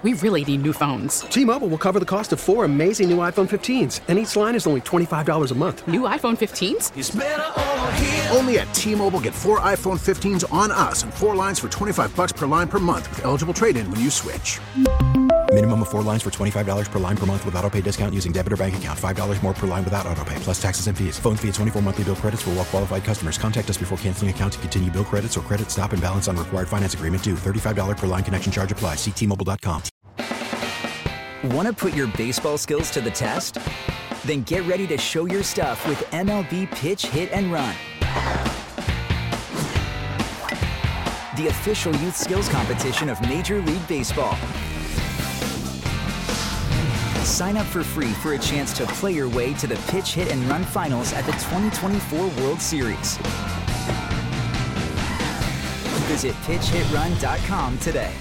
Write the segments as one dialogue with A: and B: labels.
A: We really need new phones.
B: T-Mobile will cover the cost of 4 amazing new iPhone 15s, and each line is only $25 a month.
A: New iPhone 15s?
C: It's better over here.
D: Only at T-Mobile, get 4 iPhone 15s on us and 4 lines for $25 per line per month with eligible trade-in when you switch.
E: Minimum of 4 lines for $25 per line per month with autopay discount using debit or bank account. $5 more per line without autopay, plus taxes and fees. Phone fee at 24 monthly bill credits for well-qualified customers. Contact us before canceling account to continue bill credits or credit stop and balance on required finance agreement due. $35 per line connection charge applies. See T-Mobile.com.
F: Want to put your baseball skills to the test? Then get ready to show your stuff with MLB Pitch, Hit, and Run. The official youth skills competition of Major League Baseball. Sign up for free for a chance to play your way to the Pitch, Hit, and Run finals at the 2024 World Series. Visit pitchhitrun.com today.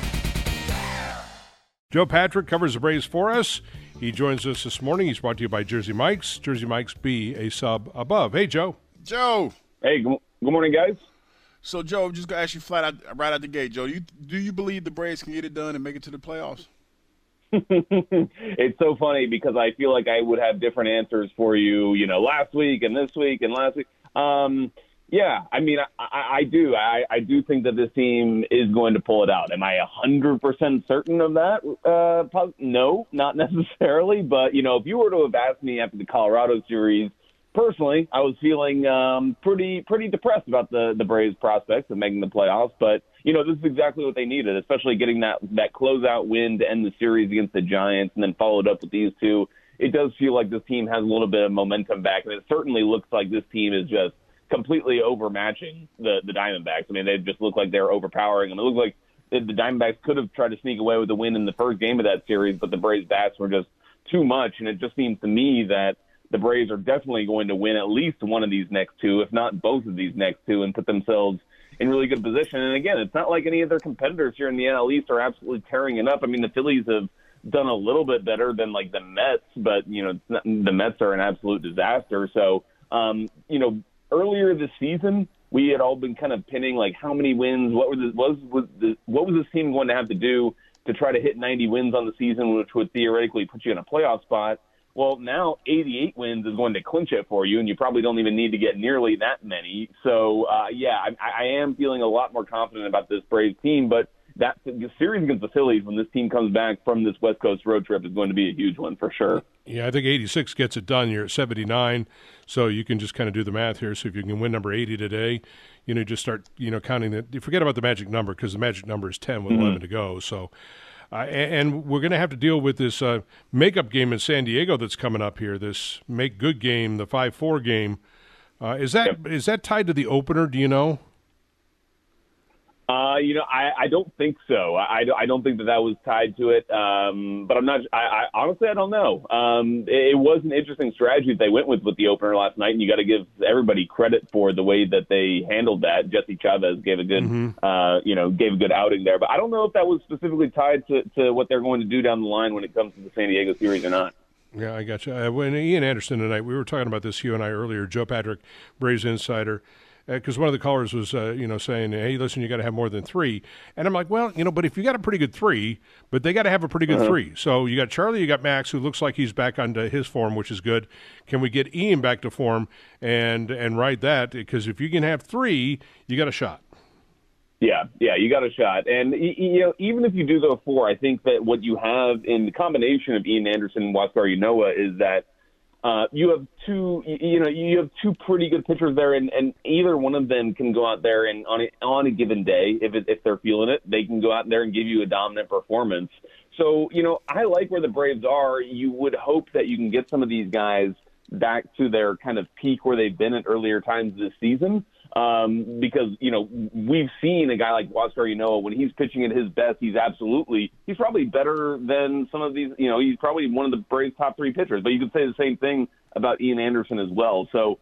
G: Joe Patrick covers the Braves for us. He joins us this morning. He's brought to you by Jersey Mike's. Jersey Mike's, be a sub above. Hey, Joe.
H: Joe.
I: Hey, good morning, guys.
H: So, Joe, I'm just going to ask you flat out, right out the gate, Joe. Do you believe the Braves can get it done and make it to the playoffs?
I: It's so funny because I feel like I would have different answers for you, last week and this week and last week. Yeah, I mean, I do. I do think that this team is going to pull it out. Am I 100% certain of that? No, not necessarily. But, if you were to have asked me after the Colorado series, personally, I was feeling pretty depressed about the Braves' prospects of making the playoffs. But, this is exactly what they needed, especially getting that closeout win to end the series against the Giants and then followed up with these two. It does feel like this team has a little bit of momentum back, and it certainly looks like this team is just completely overmatching the Diamondbacks. I mean, they just look like they're overpowering them. It looks like the Diamondbacks could have tried to sneak away with the win in the first game of that series, but the Braves' bats were just too much, and it just seems to me that the Braves are definitely going to win at least one of these next two, if not both of these next two, and put themselves in really good position. And again, it's not like any of their competitors here in the NL East are absolutely tearing it up. I mean, the Phillies have done a little bit better than like the Mets, but the Mets are an absolute disaster. So, earlier this season, we had all been kind of pinning like how many wins, what was this team going to have to do to try to hit 90 wins on the season, which would theoretically put you in a playoff spot. Well, now 88 wins is going to clinch it for you, and you probably don't even need to get nearly that many. So, I am feeling a lot more confident about this Braves team, but that series against the Phillies when this team comes back from this West Coast road trip is going to be a huge one for sure.
G: Yeah, I think 86 gets it done. You're at 79, so you can just kind of do the math here. So if you can win number 80 today, just start, counting that. You forget about the magic number because the magic number is 10 with 11 to go. So, and we're going to have to deal with this makeup game in San Diego that's coming up here, this make good game, the 5-4 game. Is that tied to the opener, do you know?
I: I don't think so. I don't think that was tied to it. But I'm not. I honestly, I don't know. It was an interesting strategy that they went with the opener last night, and you got to give everybody credit for the way that they handled that. Jesse Chavez gave a good, gave a good outing there. But I don't know if that was specifically tied to what they're going to do down the line when it comes to the San Diego series or not.
G: Yeah, I got you. When Ian Anderson tonight, we were talking about this, you and I earlier. Joe Patrick, Braves insider. Because one of the callers was, saying, hey, listen, you got to have more than 3. And I'm like, well, but if you got a pretty good 3, but they got to have a pretty good 3. So you got Charlie, you got Max, who looks like he's back onto his form, which is good. Can we get Ian back to form and ride that? Because if you can have 3, you got a shot.
I: Yeah, you got a shot. And, even if you do go 4, I think that what you have in the combination of Ian Anderson and Huascar Ynoa is that you have two pretty good pitchers there, and either one of them can go out there and on a given day, if they're feeling it, they can go out there and give you a dominant performance. So, I like where the Braves are. You would hope that you can get some of these guys back to their kind of peak where they've been at earlier times this season. Because, we've seen a guy like Huascar Ynoa, when he's pitching at his best, he's probably better than some of these, he's probably one of the Braves' top 3 pitchers, but you could say the same thing about Ian Anderson as well. So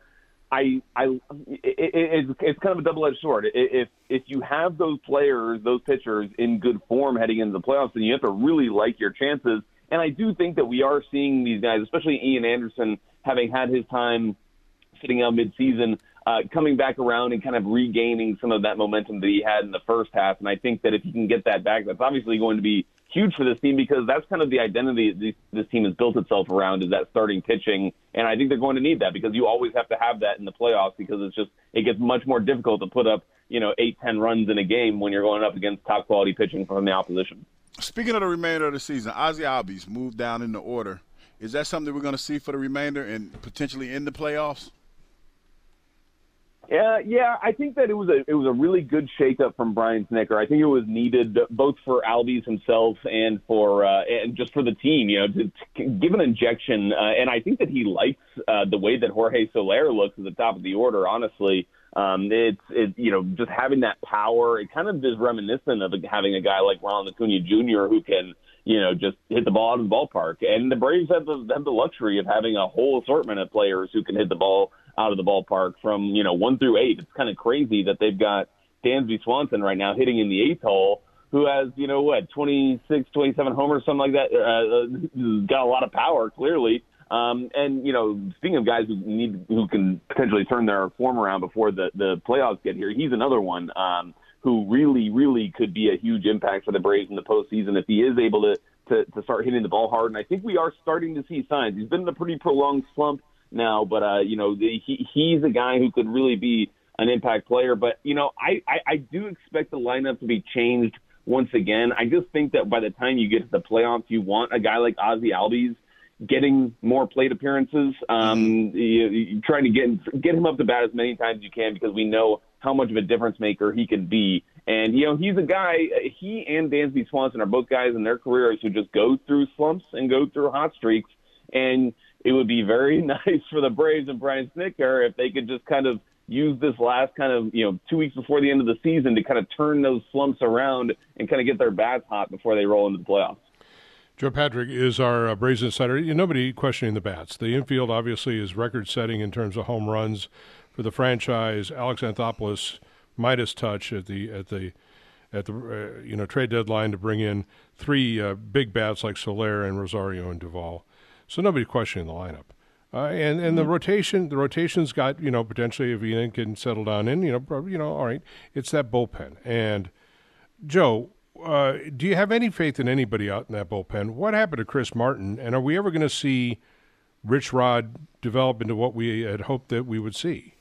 I: it's kind of a double-edged sword. If you have those players, those pitchers in good form heading into the playoffs, then you have to really like your chances. And I do think that we are seeing these guys, especially Ian Anderson, having had his time sitting out midseason, coming back around and kind of regaining some of that momentum that he had in the first half. And I think that if he can get that back, that's obviously going to be huge for this team because that's kind of the identity this team has built itself around is that starting pitching. And I think they're going to need that because you always have to have that in the playoffs because it gets much more difficult to put up, 8-10 runs in a game when you're going up against top quality pitching from the opposition.
H: Speaking of the remainder of the season, Ozzie Albies moved down in the order. Is that something we're going to see for the remainder and potentially in the playoffs?
I: Yeah, I think that it was a really good shakeup from Brian Snitker. I think it was needed both for Albies himself and for and just for the team, to give an injection. And I think that he likes the way that Jorge Soler looks at the top of the order. Honestly, just having that power. It kind of is reminiscent of having a guy like Ronald Acuna Jr. who can just hit the ball out of the ballpark. And the Braves have the luxury of having a whole assortment of players who can hit the ball out of the ballpark from 1 through 8. It's kind of crazy that they've got Dansby Swanson right now hitting in the 8th hole, who has 26, 27 homers, something like that. Got a lot of power clearly. And speaking of guys who can potentially turn their form around before the playoffs get here, he's another one who really, really could be a huge impact for the Braves in the postseason if he is able to start hitting the ball hard. And I think we are starting to see signs. He's been in a pretty prolonged slump now, but he's a guy who could really be an impact player. But I do expect the lineup to be changed once again. I just think that by the time you get to the playoffs, you want a guy like Ozzie Albies getting more plate appearances, trying to get him up to bat as many times as you can because we know how much of a difference maker he can be. And, he's a guy, he and Dansby Swanson are both guys in their careers who just go through slumps and go through hot streaks. And it would be very nice for the Braves and Brian Snitker if they could just kind of use this last 2 weeks before the end of the season to kind of turn those slumps around and kind of get their bats hot before they roll into the playoffs.
G: Joe Patrick is our Braves insider. Nobody questioning the bats. The infield obviously is record-setting in terms of home runs for the franchise. Alex Anthopoulos Midas touch at the trade deadline to bring in 3 big bats like Soler and Rosario and Duvall. So nobody's questioning the lineup. And the rotation's got potentially if Ian can settle down in all right. It's that bullpen. And Joe, do you have any faith in anybody out in that bullpen? What happened to Chris Martin, and are we ever going to see Rich Rod develop into what we had hoped that we would see?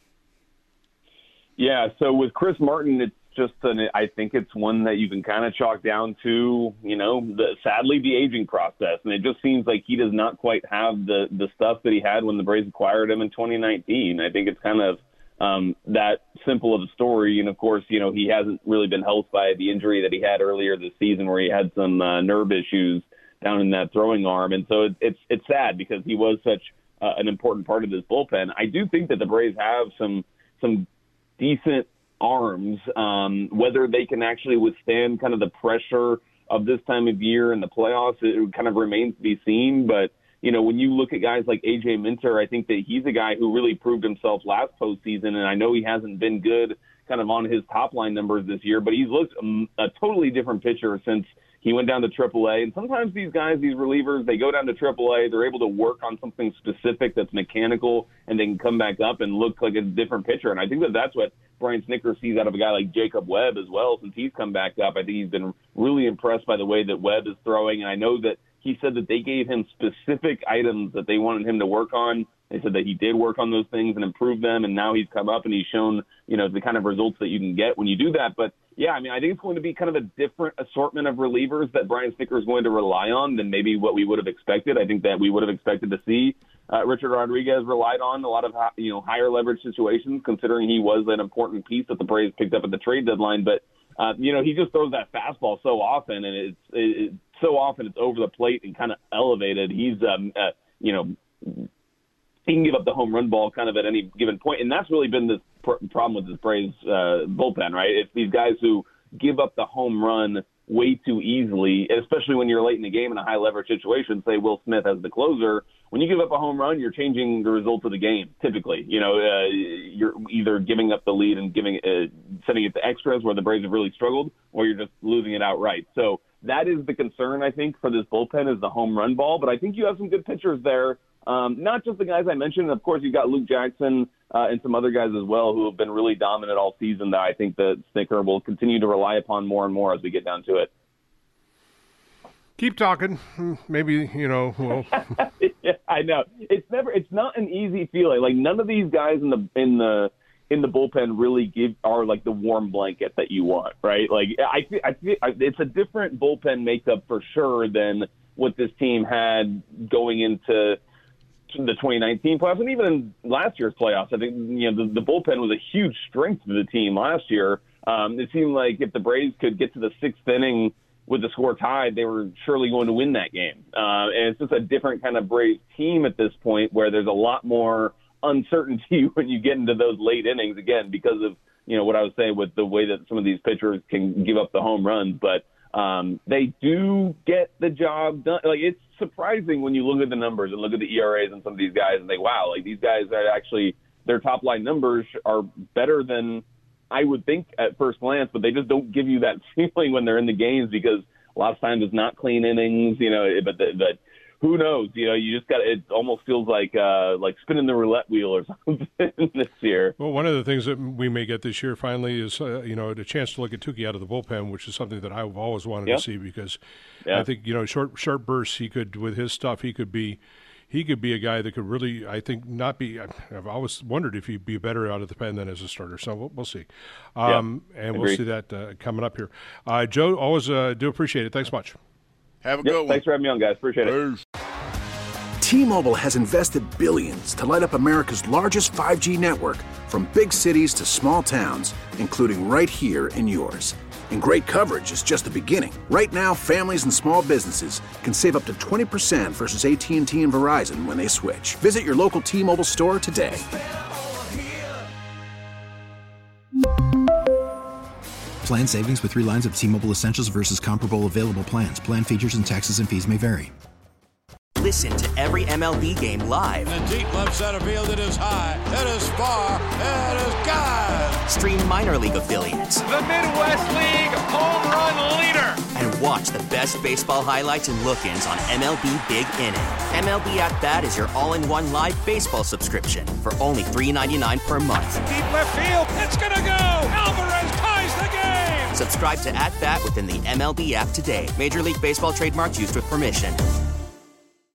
I: Yeah, so with Chris Martin, it's just I think it's one that you can kind of chalk down to, sadly, the aging process. And it just seems like he does not quite have the stuff that he had when the Braves acquired him in 2019. I think it's kind of that simple of a story. And, of course, he hasn't really been helped by the injury that he had earlier this season where he had some nerve issues down in that throwing arm. And so it's sad because he was such an important part of this bullpen. I do think that the Braves have some decent arms. Whether they can actually withstand kind of the pressure of this time of year in the playoffs, it kind of remains to be seen. But, when you look at guys like A.J. Minter, I think that he's a guy who really proved himself last postseason, and I know he hasn't been good kind of on his top-line numbers this year, but he's looked a totally different pitcher since he went down to AAA. And sometimes these guys, these relievers, they go down to AAA, they're able to work on something specific that's mechanical, and they can come back up and look like a different pitcher. And I think that that's what Brian Snitker sees out of a guy like Jacob Webb as well since he's come back up. I think he's been really impressed by the way that Webb is throwing, and I know that he said that they gave him specific items that they wanted him to work on. They said that he did work on those things and improve them, and now he's come up and he's shown, the kind of results that you can get when you do that. But, yeah, I think it's going to be kind of a different assortment of relievers that Brian Snitker is going to rely on than maybe what we would have expected. I think that we would have expected to see Richard Rodriguez relied on a lot of, higher leverage situations, considering he was an important piece that the Braves picked up at the trade deadline. But, he just throws that fastball so often, and it's so often it's over the plate and kind of elevated. He's, he can give up the home run ball kind of at any given point, and that's really been the problem with this Braves bullpen, right? It's these guys who give up the home run way too easily, especially when you're late in the game in a high-leverage situation, say Will Smith as the closer. When you give up a home run, you're changing the result of the game, typically. You're either giving up the lead and sending it to extras where the Braves have really struggled, or you're just losing it outright. So that is the concern, I think, for this bullpen is the home run ball. But I think you have some good pitchers there. Not just the guys I mentioned. Of course, you've got Luke Jackson and some other guys as well who have been really dominant all season that I think that Snitker will continue to rely upon more and more as we get down to it.
G: Keep talking. Maybe, well.
I: Yeah, I know. It's not an easy feeling. Like, none of these guys in the bullpen really are like the warm blanket that you want, right? Like, I feel it's a different bullpen makeup for sure than what this team had going into the 2019 playoffs, and even in last year's playoffs. I think the bullpen was a huge strength to the team last year. It seemed like if the Braves could get to the sixth inning with the score tied, they were surely going to win that game. And it's just a different kind of Braves team at this point, where there's a lot more uncertainty when you get into those late innings, again, because of what I was saying with the way that some of these pitchers can give up the home runs. But they do get the job done. Like, it's surprising when you look at the numbers and look at the ERAs and some of these guys and think, wow, like, these guys are actually, their top line numbers are better than I would think at first glance, but they just don't give you that feeling when they're in the games, because a lot of times it's not clean innings, but who knows? You just got, it almost feels like spinning the roulette wheel or something this year.
G: Well, one of the things that we may get this year finally is, a chance to look at Tukey out of the bullpen, which is something that I've always wanted to see, because I think, short bursts, he could, with his stuff, he could be a guy that could really, I think, not be. I've always wondered if he'd be better out of the pen than as a starter. So we'll see. And we'll see that coming up here. Joe, always do appreciate it. Thanks much.
H: Have a good one.
I: Thanks for having me on, guys. Appreciate it.
D: T-Mobile has invested billions to light up America's largest 5G network, from big cities to small towns, including right here in yours. And great coverage is just the beginning. Right now, families and small businesses can save up to 20% versus AT&T and Verizon when they switch. Visit your local T-Mobile store today.
E: Plan savings with 3 lines of T-Mobile Essentials versus comparable available plans. Plan features and taxes and fees may vary.
C: Listen to every MLB game live.
J: In the deep left center field, it is high, it is far, it is gone.
C: Stream minor league affiliates.
K: The Midwest League home run leader.
C: And watch the best baseball highlights and look-ins on MLB Big Inning. MLB At Bat is your all-in-one live baseball subscription for only $3.99 per month.
K: Deep left field, it's gonna go. Alvarez ties the game.
C: Subscribe to At Bat within the MLB app today. Major League Baseball trademarks used with permission.